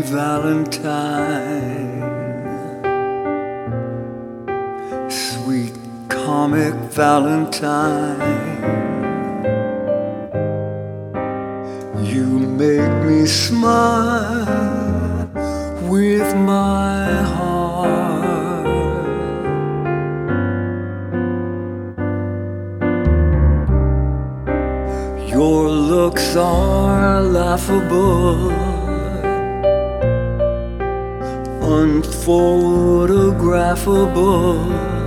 Valentine, sweet comic Valentine, you make me smile with my heart. Your looks are laughable, unphotographable.